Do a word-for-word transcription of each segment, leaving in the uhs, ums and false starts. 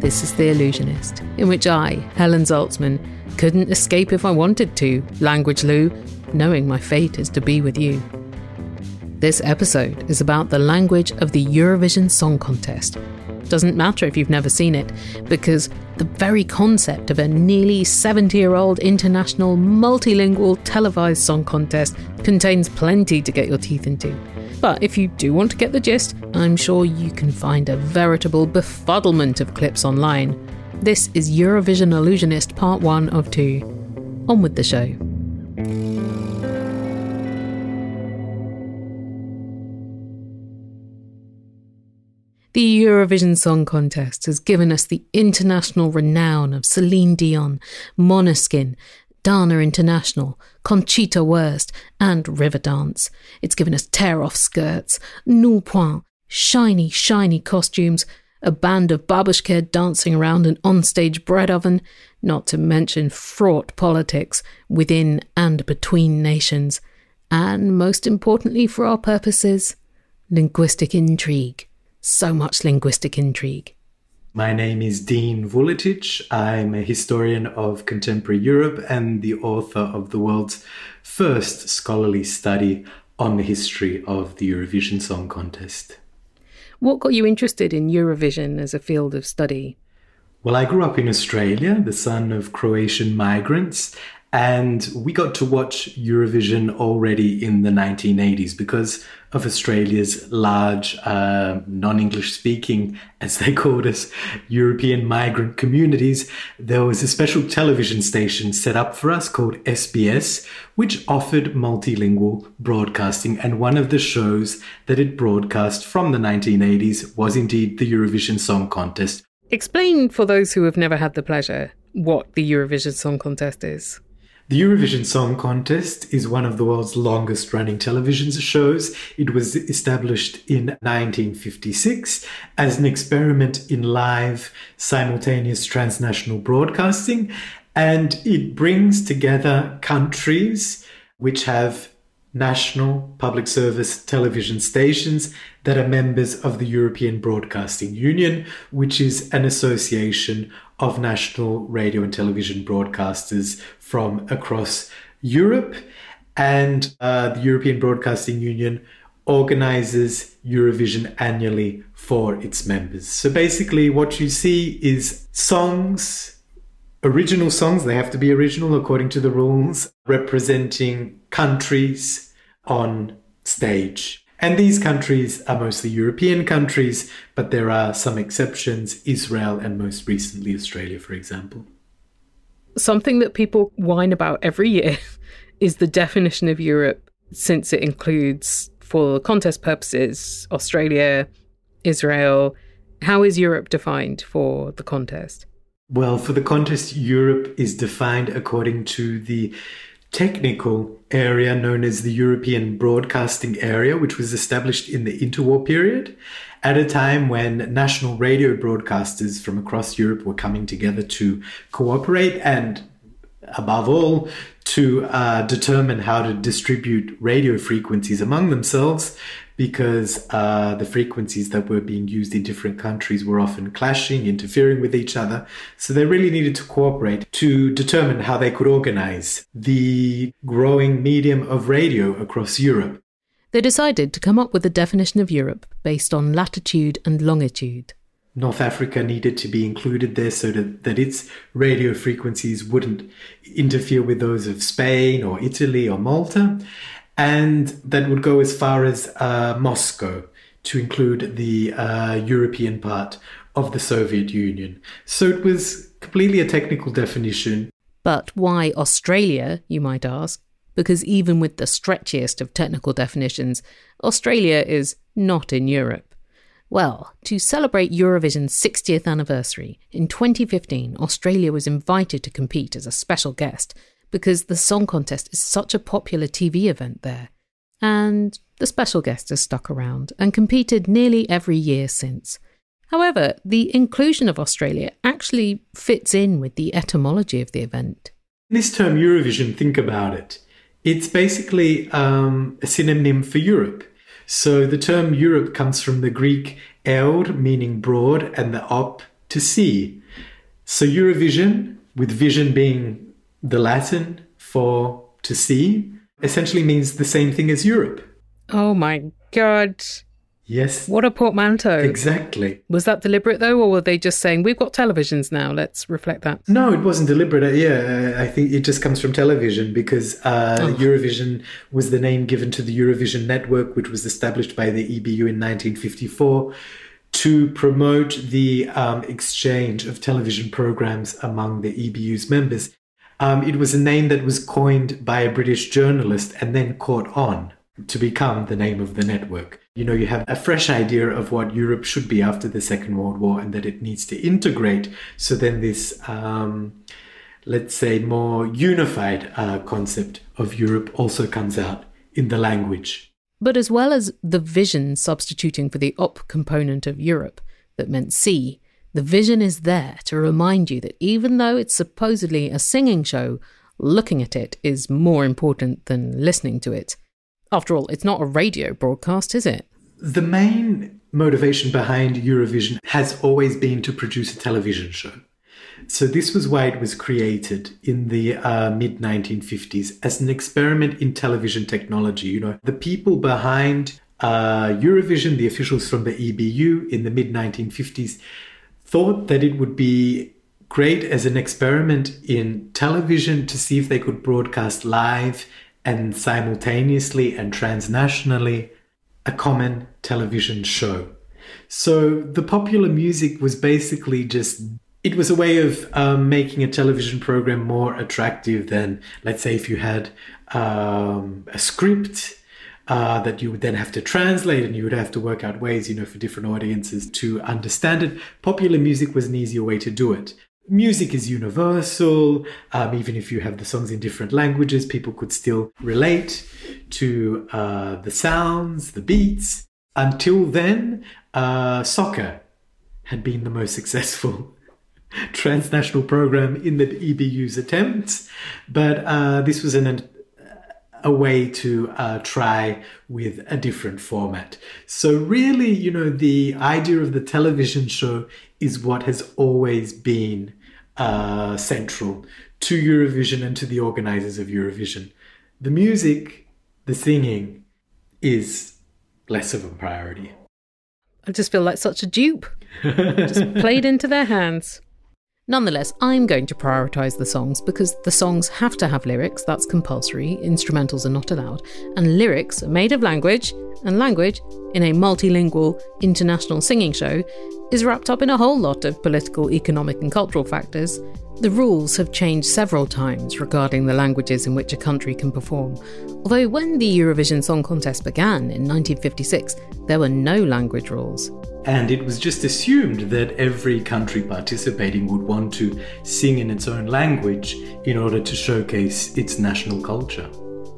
This is The Illusionist, in which I, Helen Zaltzman, couldn't escape if I wanted to, Language Lou, knowing my fate is to be with you. This episode is about the language of the Eurovision Song Contest. Doesn't matter if you've never seen it, because the very concept of a nearly seventy-year-old international multilingual televised song contest contains plenty to get your teeth into. But if you do want to get the gist, I'm sure you can find a veritable befuddlement of clips online. This is Eurovision Illusionist Part one of two. On with the show. The Eurovision Song Contest has given us the international renown of Celine Dion, Måneskin, Dana International, Conchita Wurst, and Riverdance. It's given us tear-off skirts, null point, shiny, shiny costumes, a band of babushka dancing around an onstage bread oven, not to mention fraught politics within and between nations, and most importantly for our purposes, linguistic intrigue. So much linguistic intrigue. My name is Dean Vuletic. I'm a historian of contemporary Europe and the author of the world's first scholarly study on the history of the Eurovision Song Contest. What got you interested in Eurovision as a field of study? Well, I grew up in Australia, the son of Croatian migrants, and we got to watch Eurovision already in the nineteen eighties because of Australia's large, uh, non-English speaking, as they called us, European migrant communities. There was a special television station set up for us called S B S, which offered multilingual broadcasting. And one of the shows that it broadcast from the nineteen eighties was indeed the Eurovision Song Contest. Explain for those who have never had the pleasure what the Eurovision Song Contest is. The Eurovision Song Contest is one of the world's longest running television shows. It was established in nineteen fifty-six as an experiment in live, simultaneous transnational broadcasting, and it brings together countries which have national public service television stations that are members of the European Broadcasting Union, which is an association of national radio and television broadcasters from across Europe. And uh, the European Broadcasting Union organizes Eurovision annually for its members. So basically what you see is songs, original songs, they have to be original according to the rules, representing countries on stage. And these countries are mostly European countries, but there are some exceptions, Israel and most recently Australia, for example. Something that people whine about every year is the definition of Europe, since it includes, for contest purposes, Australia, Israel. How is Europe defined for the contest? Well, for the contest, Europe is defined according to the technical area known as the European Broadcasting Area, which was established in the interwar period at a time when national radio broadcasters from across Europe were coming together to cooperate and, above all, to uh, determine how to distribute radio frequencies among themselves, because uh, the frequencies that were being used in different countries were often clashing, interfering with each other. So they really needed to cooperate to determine how they could organize the growing medium of radio across Europe. They decided to come up with a definition of Europe based on latitude and longitude. North Africa needed to be included there so that, that its radio frequencies wouldn't interfere with those of Spain or Italy or Malta. And that would go as far as uh, Moscow, to include the uh, European part of the Soviet Union. So it was completely a technical definition. But why Australia, you might ask? Because even with the stretchiest of technical definitions, Australia is not in Europe. Well, to celebrate Eurovision's sixtieth anniversary, in twenty fifteen, Australia was invited to compete as a special guest, because the song contest is such a popular T V event there. And the special guest has stuck around and competed nearly every year since. However, the inclusion of Australia actually fits in with the etymology of the event. This term Eurovision, think about it. It's basically um, a synonym for Europe. So the term Europe comes from the Greek eod, meaning broad, and the op, to see. So Eurovision, with vision being the Latin for to see, essentially means the same thing as Europe. Oh my God. Yes. What a portmanteau. Exactly. Was that deliberate though, or were they just saying, we've got televisions now, let's reflect that? No, it wasn't deliberate. Uh, Yeah, uh, I think it just comes from television because uh, oh. Eurovision was the name given to the Eurovision Network, which was established by the E B U in nineteen fifty-four to promote the um, exchange of television programs among the E B U's members. Um, it was a name that was coined by a British journalist and then caught on to become the name of the network. You know, you have a fresh idea of what Europe should be after the Second World War and that it needs to integrate. So then this, um, let's say, more unified uh, concept of Europe also comes out in the language. But as well as the vision substituting for the op component of Europe that meant see, the vision is there to remind you that even though it's supposedly a singing show, looking at it is more important than listening to it. After all, it's not a radio broadcast, is it? The main motivation behind Eurovision has always been to produce a television show. So this was why it was created in the uh, mid nineteen fifties as an experiment in television technology. You know, the people behind uh, Eurovision, the officials from the E B U in the mid nineteen fifties, thought that it would be great as an experiment in television to see if they could broadcast live and simultaneously and transnationally a common television show. So the popular music was basically just, it was a way of um, making a television program more attractive than, let's say, if you had um, a script uh, that you would then have to translate and you would have to work out ways, you know, for different audiences to understand it. Popular music was an easier way to do it. Music is universal. Um, even if you have the songs in different languages, people could still relate to uh, the sounds, the beats. Until then, uh, soccer had been the most successful transnational program in the E B U's attempts. But uh, this was an, a way to uh, try with a different format. So really, you know, the idea of the television show is what has always been uh, central to Eurovision and to the organizers of Eurovision. The music, the singing, is less of a priority. I just feel like such a dupe. Just played into their hands. Nonetheless, I'm going to prioritise the songs because the songs have to have lyrics, that's compulsory, instrumentals are not allowed, and lyrics are made of language, and language, in a multilingual international singing show, is wrapped up in a whole lot of political, economic and cultural factors. The rules have changed several times regarding the languages in which a country can perform, although when the Eurovision Song Contest began in nineteen fifty-six, there were no language rules. And it was just assumed that every country participating would want to sing in its own language in order to showcase its national culture.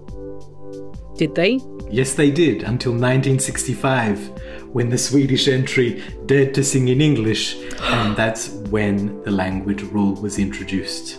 Did they? Yes, they did, until nineteen sixty-five, when the Swedish entry dared to sing in English, and that's when the language rule was introduced.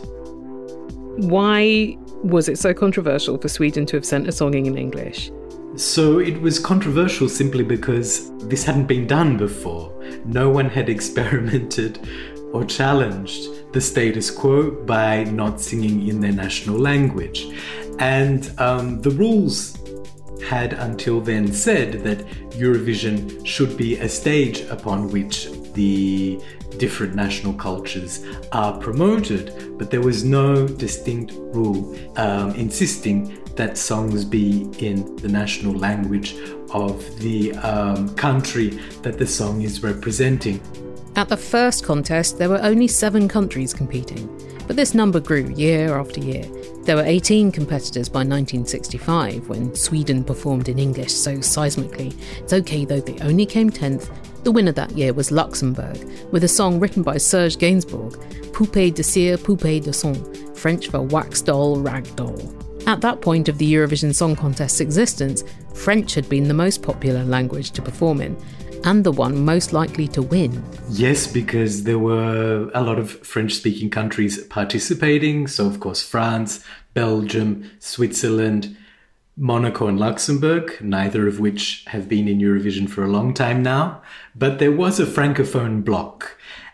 Why was it so controversial for Sweden to have sent a song in English? So it was controversial simply because this hadn't been done before. No one had experimented or challenged the status quo by not singing in their national language. And um, the rules had until then said that Eurovision should be a stage upon which the different national cultures are promoted, but there was no distinct rule um, insisting that songs be in the national language of the um, country that the song is representing. At the first contest, there were only seven countries competing, but this number grew year after year. There were eighteen competitors by nineteen sixty-five, when Sweden performed in English so seismically. It's okay though they only came tenth. The winner that year was Luxembourg, with a song written by Serge Gainsbourg, Poupée de cire, poupée de son, French for wax doll, rag doll. At that point of the Eurovision Song Contest's existence, French had been the most popular language to perform in, and the one most likely to win. Yes, because there were a lot of French-speaking countries participating. So, of course, France, Belgium, Switzerland, Monaco and Luxembourg, neither of which have been in Eurovision for a long time now. But there was a Francophone bloc.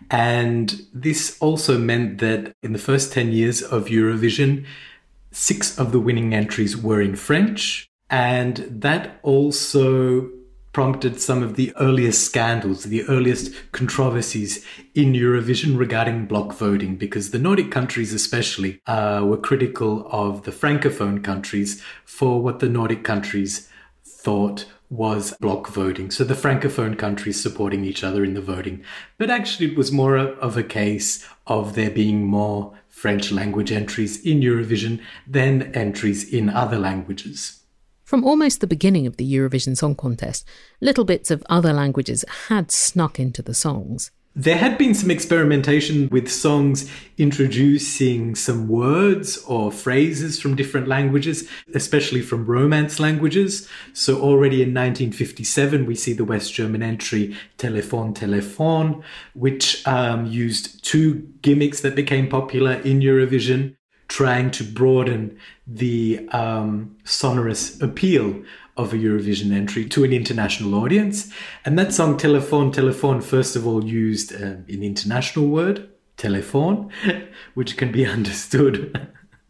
And this also meant that in the first ten years of Eurovision, six of the winning entries were in French. And that also prompted some of the earliest scandals, the earliest controversies in Eurovision regarding block voting, because the Nordic countries especially uh, were critical of the Francophone countries for what the Nordic countries thought was block voting. So the Francophone countries supporting each other in the voting. But actually it was more of a case of there being more French language entries in Eurovision than entries in other languages. From almost the beginning of the Eurovision Song Contest, little bits of other languages had snuck into the songs. There had been some experimentation with songs introducing some words or phrases from different languages, especially from Romance languages. So already in nineteen fifty-seven, we see the West German entry Telefon, Telefon, which um, used two gimmicks that became popular in Eurovision, trying to broaden the um, sonorous appeal of a Eurovision entry to an international audience. And that song, Telefon, Telefon, first of all used uh, an international word, telephone, which can be understood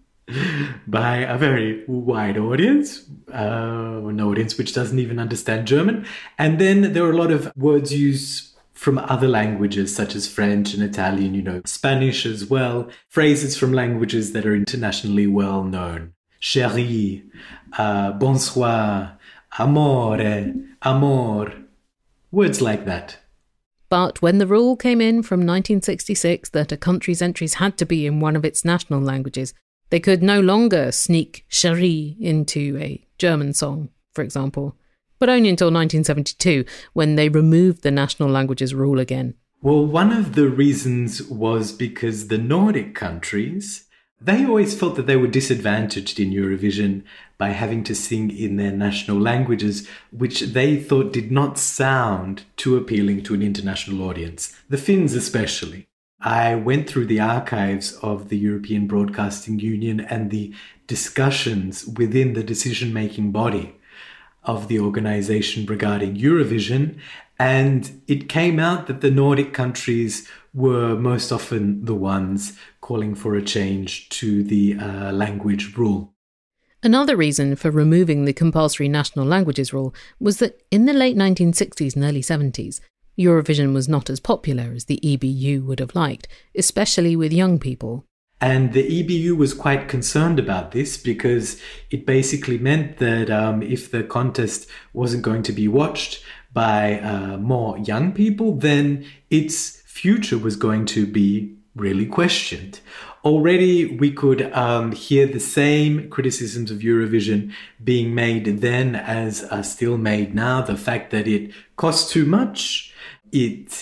by a very wide audience, uh, an audience which doesn't even understand German. And then there are a lot of words used from other languages, such as French and Italian, you know, Spanish as well, phrases from languages that are internationally well known. Chérie, uh, bonsoir, amore, amor, words like that. But when the rule came in from nineteen sixty-six that a country's entries had to be in one of its national languages, they could no longer sneak chérie into a German song, for example. But only until nineteen seventy-two, when they removed the national languages rule again. Well, one of the reasons was because the Nordic countries, they always felt that they were disadvantaged in Eurovision by having to sing in their national languages, which they thought did not sound too appealing to an international audience, the Finns especially. I went through the archives of the European Broadcasting Union and the discussions within the decision-making body of the organization regarding Eurovision, and it came out that the Nordic countries were most often the ones calling for a change to the uh, language rule. Another reason for removing the compulsory national languages rule was that in the late nineteen sixties and early seventies, Eurovision was not as popular as the E B U would have liked, especially with young people. And the E B U was quite concerned about this because it basically meant that um, if the contest wasn't going to be watched by uh, more young people, then its future was going to be really questioned. Already we could um, hear the same criticisms of Eurovision being made then as are still made now. The fact that it costs too much, it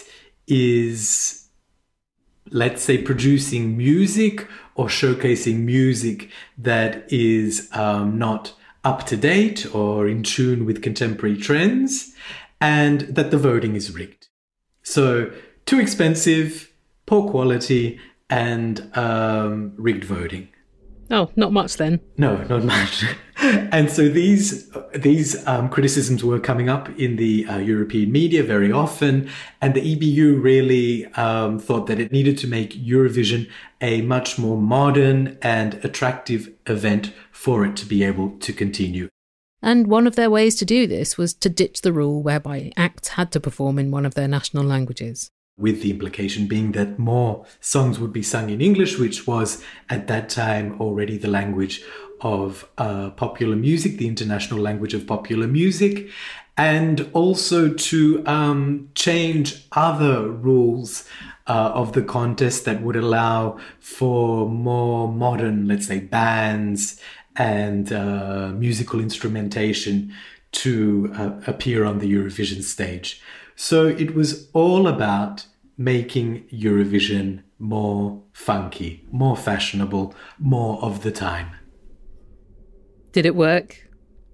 is, let's say, producing music or showcasing music that is um, not up to date or in tune with contemporary trends, and that the voting is rigged. So too expensive, poor quality, and um, rigged voting. Oh, not much then. No, not much. And so these these um, criticisms were coming up in the uh, European media very often, and the E B U really um, thought that it needed to make Eurovision a much more modern and attractive event for it to be able to continue. And one of their ways to do this was to ditch the rule whereby acts had to perform in one of their national languages. With the implication being that more songs would be sung in English, which was at that time already the language of uh, popular music, the international language of popular music, and also to um, change other rules uh, of the contest that would allow for more modern, let's say, bands and uh, musical instrumentation to uh, appear on the Eurovision stage. So it was all about making Eurovision more funky, more fashionable, more of the time. Did it work?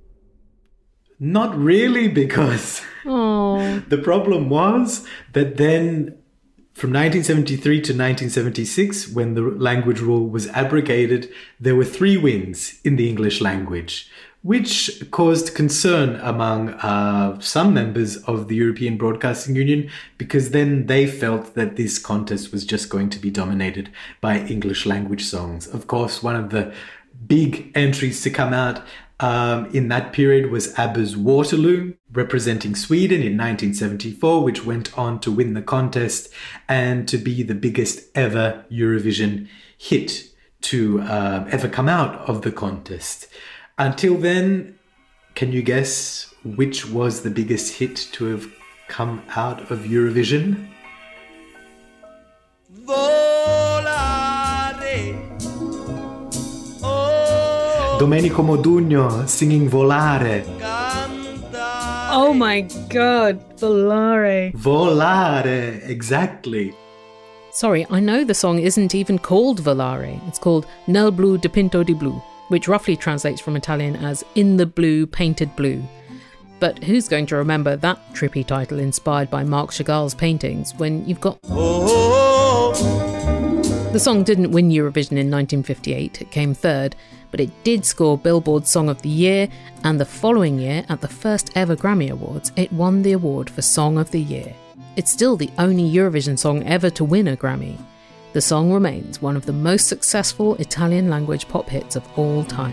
Not really, because the problem was that then from nineteen seventy-three to nineteen seventy-six, when the language rule was abrogated, there were three wins in the English language, which caused concern among uh, some members of the European Broadcasting Union, because then they felt that this contest was just going to be dominated by English language songs. Of course, one of the big entries to come out um, in that period was ABBA's Waterloo, representing Sweden in nineteen seventy-four, which went on to win the contest and to be the biggest ever Eurovision hit to uh, ever come out of the contest. Until then, can you guess which was the biggest hit to have come out of Eurovision? Volare. Oh, Domenico Modugno singing Volare. cantare. Oh my god, Volare. Volare, exactly. Sorry, I know the song isn't even called Volare. It's called Nel blu dipinto di blu, which roughly translates from Italian as In the Blue, Painted Blue. But who's going to remember that trippy title inspired by Marc Chagall's paintings when you've got... Oh, The song didn't win Eurovision in nineteen fifty-eight, it came third, but it did score Billboard Song of the Year, and the following year, at the first ever Grammy Awards, it won the award for Song of the Year. It's still the only Eurovision song ever to win a Grammy. The song remains one of the most successful Italian-language pop hits of all time.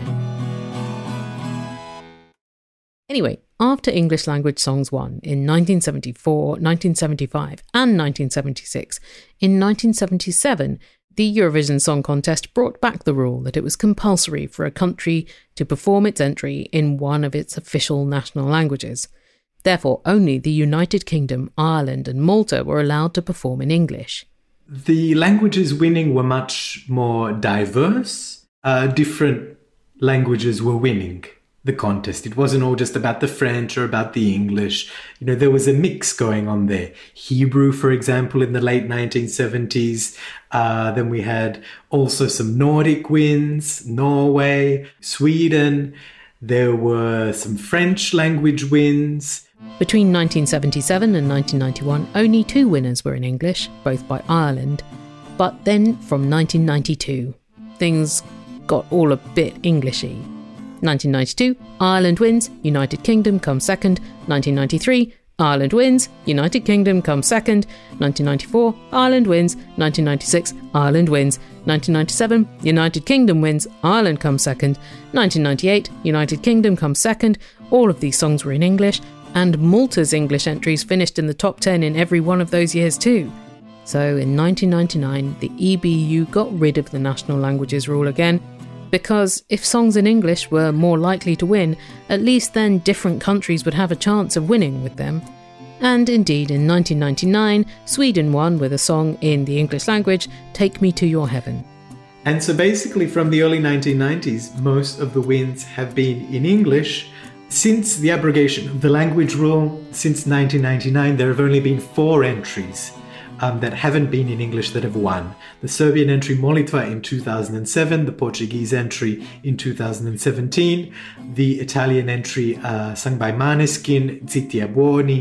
Anyway, after English language songs won in nineteen seventy-four, nineteen seventy-five and nineteen seventy-six, in nineteen seventy-seven, the Eurovision Song Contest brought back the rule that it was compulsory for a country to perform its entry in one of its official national languages. Therefore, only the United Kingdom, Ireland and Malta were allowed to perform in English. The languages winning were much more diverse. Uh, different languages were winning the contest. It wasn't all just about the French or about the English. You know, there was a mix going on there. Hebrew, for example, in the late nineteen seventies. Uh, then we had also some Nordic wins, Norway, Sweden. There were some French language wins. Between nineteen seventy-seven and nineteen ninety-one, only two winners were in English, both by Ireland. But then, from nineteen ninety-two, things got all a bit Englishy. nineteen ninety-two, Ireland wins, United Kingdom comes second. nineteen ninety-three, Ireland wins, United Kingdom comes second. nineteen ninety-four, Ireland wins. nineteen ninety-six, Ireland wins. nineteen ninety-seven, United Kingdom wins, Ireland comes second. nineteen ninety-eight, United Kingdom comes second. All of these songs were in English, and Malta's English entries finished in the top ten in every one of those years too. So in nineteen ninety-nine, the E B U got rid of the national languages rule again, because if songs in English were more likely to win, at least then different countries would have a chance of winning with them. And indeed, in nineteen ninety-nine, Sweden won with a song in the English language, Take Me to Your Heaven. And so basically from the early nineteen nineties, most of the wins have been in English. Since the abrogation of the language rule, since nineteen ninety-nine, there have only been four entries um, that haven't been in English that have won. The Serbian entry Molitva in two thousand seven, the Portuguese entry in two thousand seventeen, the Italian entry uh, sung by Maneskin, Zitti e Buoni,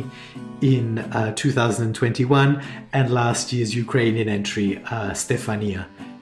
in uh, two thousand twenty-one, and last year's Ukrainian entry, uh, Stefania.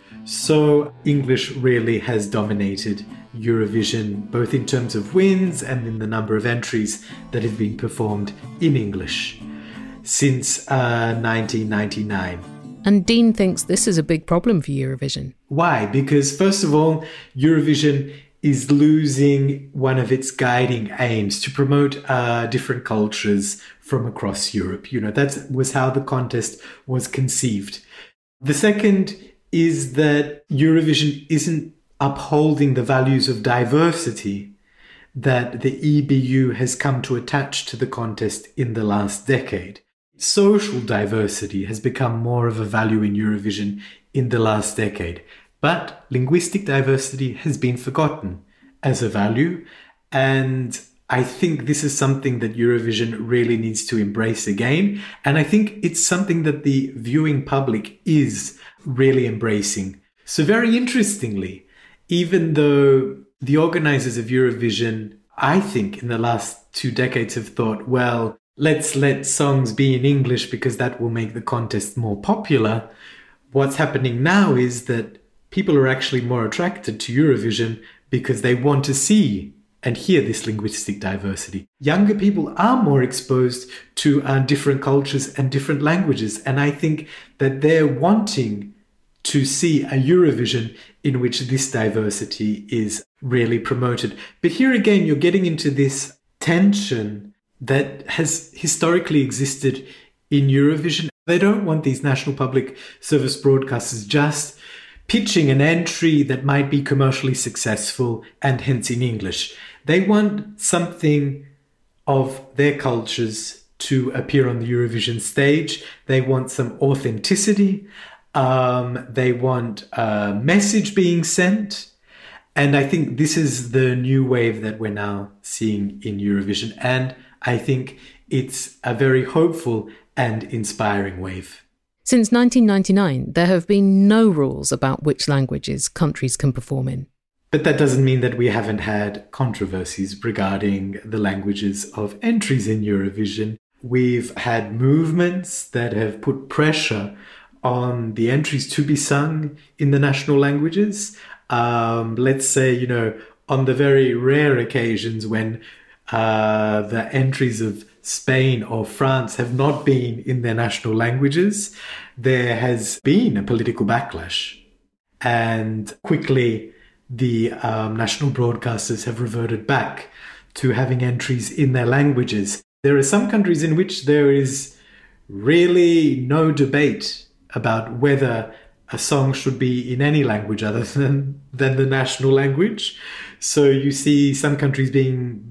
So English really has dominated Eurovision, both in terms of wins and in the number of entries that have been performed in English since uh, nineteen ninety-nine. And Dean thinks this is a big problem for Eurovision. Why? Because first of all, Eurovision is losing one of its guiding aims to promote uh, different cultures from across Europe. You know, that was how the contest was conceived. The second is that Eurovision isn't upholding the values of diversity that the E B U has come to attach to the contest in the last decade. Social diversity has become more of a value in Eurovision in the last decade, but linguistic diversity has been forgotten as a value, and I think this is something that Eurovision really needs to embrace again, and I think it's something that the viewing public is really embracing. So very interestingly, even though the organizers of Eurovision, I think in the last two decades have thought, well, let's let songs be in English because that will make the contest more popular, what's happening now is that people are actually more attracted to Eurovision because they want to see and hear this linguistic diversity. Younger people are more exposed to uh, different cultures and different languages, and I think that they're wanting to see a Eurovision in which this diversity is really promoted. But here again, you're getting into this tension that has historically existed in Eurovision. They don't want these national public service broadcasters just pitching an entry that might be commercially successful and hence in English. They want something of their cultures to appear on the Eurovision stage. They want some authenticity. Um, they want a message being sent. And I think this is the new wave that we're now seeing in Eurovision. And I think it's a very hopeful and inspiring wave. Since nineteen ninety-nine, there have been no rules about which languages countries can perform in. But that doesn't mean that we haven't had controversies regarding the languages of entries in Eurovision. We've had movements that have put pressure on the entries to be sung in the national languages. Um, let's say, you know, on the very rare occasions when uh, the entries of Spain or France have not been in their national languages, there has been a political backlash. And quickly, the um, national broadcasters have reverted back to having entries in their languages. There are some countries in which there is really no debate about whether a song should be in any language other than, than the national language. So you see some countries being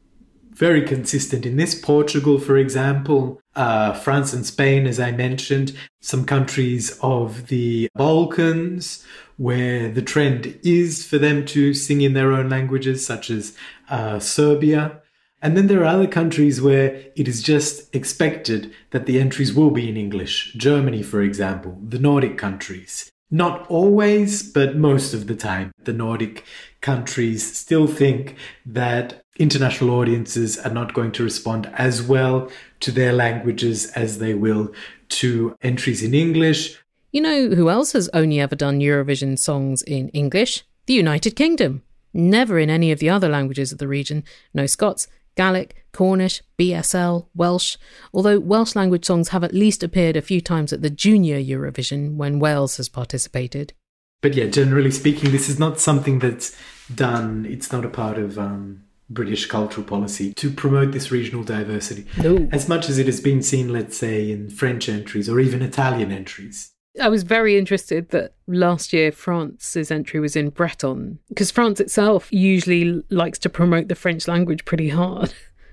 very consistent in this. Portugal, for example, uh, France and Spain, as I mentioned, some countries of the Balkans where the trend is for them to sing in their own languages, such as uh, Serbia. And then there are other countries where it is just expected that the entries will be in English. Germany, for example, the Nordic countries. Not always, but most of the time, the Nordic countries still think that international audiences are not going to respond as well to their languages as they will to entries in English. You know who else has only ever done Eurovision songs in English? The United Kingdom. Never in any of the other languages of the region. No Scots, Gaelic, Cornish, B S L, Welsh, although Welsh language songs have at least appeared a few times at the Junior Eurovision when Wales has participated. But yeah, generally speaking, this is not something that's done, it's not a part of um, British cultural policy to promote this regional diversity. No. As much as it has been seen, let's say, in French entries or even Italian entries. I was very interested that last year France's entry was in Breton, because France itself usually likes to promote the French language pretty hard.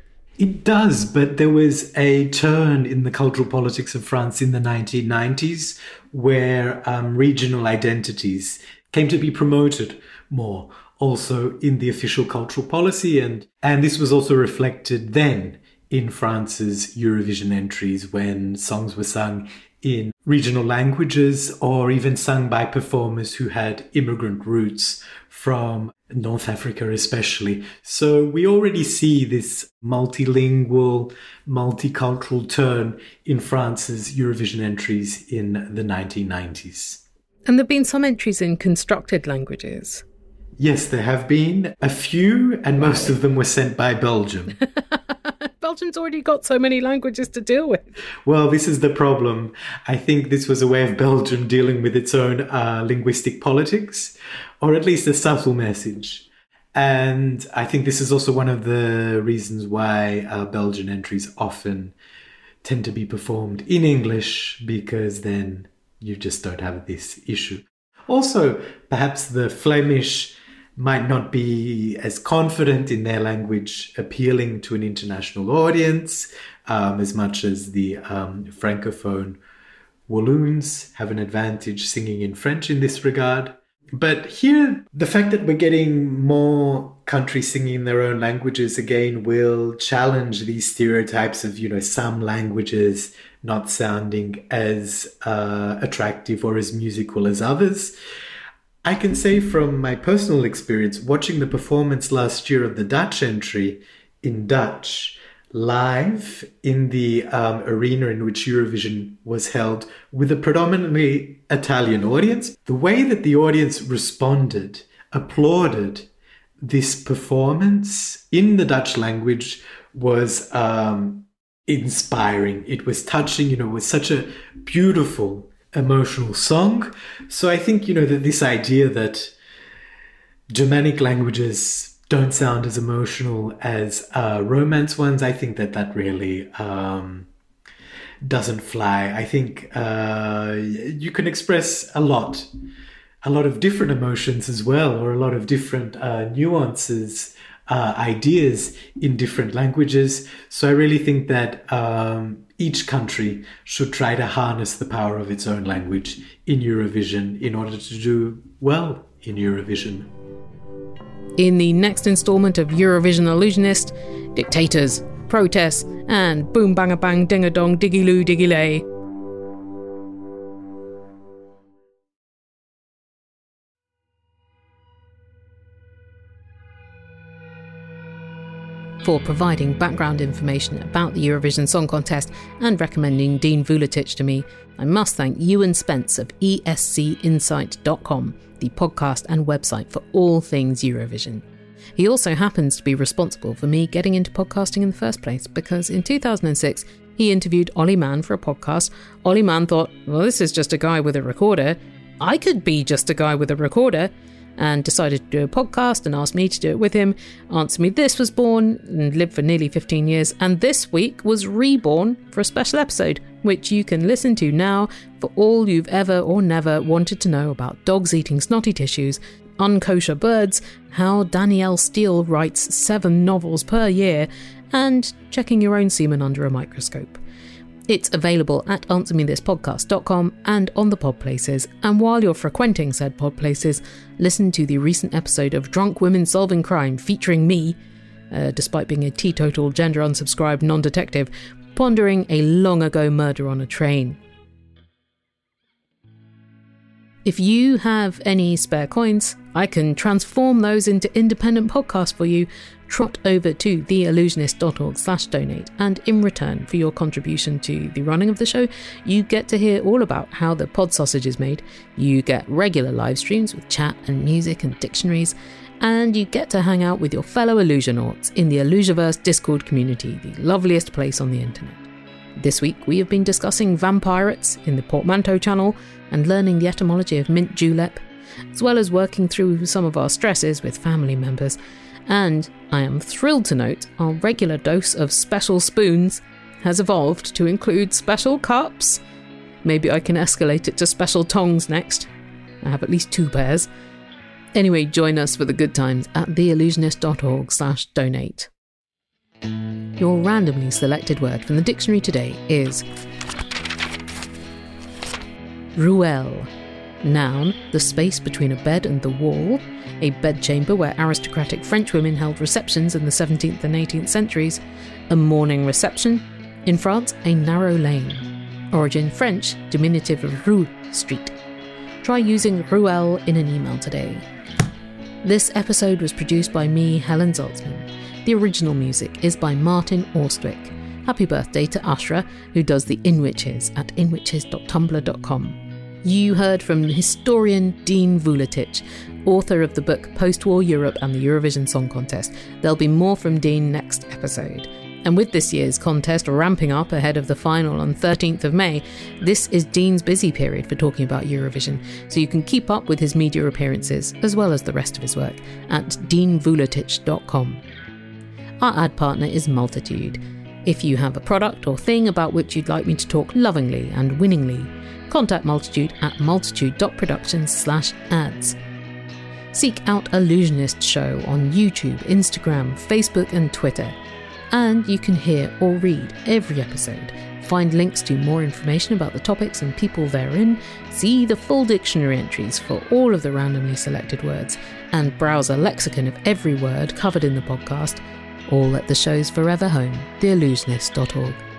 It does, but there was a turn in the cultural politics of France in the nineteen nineties where um, regional identities came to be promoted more, also in the official cultural policy. And, and this was also reflected then in France's Eurovision entries when songs were sung in regional languages or even sung by performers who had immigrant roots from North Africa especially. So we already see this multilingual, multicultural turn in France's Eurovision entries in the nineteen nineties. And there have been some entries in constructed languages. Yes, there have been a few, and most of them were sent by Belgium. Belgium's already got so many languages to deal with. Well, this is the problem. I think this was a way of Belgium dealing with its own uh, linguistic politics, or at least a subtle message. And I think this is also one of the reasons why uh, Belgian entries often tend to be performed in English, because then you just don't have this issue. Also, perhaps the Flemish might not be as confident in their language appealing to an international audience um, as much as the um, Francophone Walloons have an advantage singing in French in this regard. But here, the fact that we're getting more countries singing in their own languages again will challenge these stereotypes of, you know, some languages not sounding as uh, attractive or as musical as others. I can say from my personal experience, watching the performance last year of the Dutch entry in Dutch live in the um, arena in which Eurovision was held with a predominantly Italian audience, the way that the audience responded, applauded this performance in the Dutch language was um, inspiring. It was touching, you know, it was such a beautiful, emotional song. So I think, you know, that this idea that Germanic languages don't sound as emotional as uh, Romance ones, I think that that really um, doesn't fly. I think uh, you can express a lot, a lot of different emotions as well, or a lot of different uh, nuances, uh, ideas in different languages. So I really think that um, each country should try to harness the power of its own language in Eurovision in order to do well in Eurovision. In the next instalment of Eurovision Illusionist, dictators, protests, and boom bang a bang ding a dong diggy loo diggy lay. For providing background information about the Eurovision Song Contest and recommending Dean Vuletic to me, I must thank Ewan Spence of E S C insight dot com, the podcast and website for all things Eurovision. He also happens to be responsible for me getting into podcasting in the first place, because in two thousand six he interviewed Ollie Mann for a podcast. Ollie Mann thought, well, this is just a guy with a recorder. I could be just a guy with a recorder. And decided to do a podcast and asked me to do it with him. Answer Me This was born and lived for nearly fifteen years, and this week was reborn for a special episode, which you can listen to now for all you've ever or never wanted to know about dogs eating snotty tissues, unkosher birds, how Danielle Steele writes seven novels per year, and checking your own semen under a microscope. It's available at answer me this podcast dot com and on the pod places, and while you're frequenting said pod places, listen to the recent episode of Drunk Women Solving Crime featuring me, uh, despite being a teetotal, gender-unsubscribed non-detective, pondering a long-ago murder on a train. If you have any spare coins, I can transform those into independent podcasts for you. Trot over to the illusionist dot org slash donate, and in return for your contribution to the running of the show, you get to hear all about how the pod sausage is made, you get regular live streams with chat and music and dictionaries, and you get to hang out with your fellow Illusionauts in the Illusiverse Discord community, the loveliest place on the internet. This week we have been discussing vampirates in the Portmanteau channel and learning the etymology of mint julep, as well as working through some of our stresses with family members. And I am thrilled to note our regular dose of special spoons has evolved to include special cups. Maybe I can escalate it to special tongs next. I have at least two pairs. Anyway, join us for the good times at the illusionist dot org slash donate. Your randomly selected word from the dictionary today is ruelle. Noun, the space between a bed and the wall, a bedchamber where aristocratic French women held receptions in the seventeenth and eighteenth centuries, a morning reception. In France, a narrow lane. Origin French, diminutive of rue, street. Try using ruelle in an email today. This episode was produced by me, Helen Zaltzman. The original music is by Martin Austwick. Happy birthday to Ashra, who does the Inwitches at inwitches dot tumblr dot com. You heard from historian Dean Vuletic, author of the book Post-War Europe and the Eurovision Song Contest. There'll be more from Dean next episode. And with this year's contest ramping up ahead of the final on thirteenth of May, this is Dean's busy period for talking about Eurovision, so you can keep up with his media appearances, as well as the rest of his work, at dean vuletic dot com. Our ad partner is Multitude. If you have a product or thing about which you'd like me to talk lovingly and winningly, contact Multitude at multitude dot productions slash ads. Seek out Illusionist Show on YouTube, Instagram, Facebook and Twitter. And you can hear or read every episode. Find links to more information about the topics and people therein, see the full dictionary entries for all of the randomly selected words, and browse a lexicon of every word covered in the podcast, all at the show's forever home, the illusionist dot org.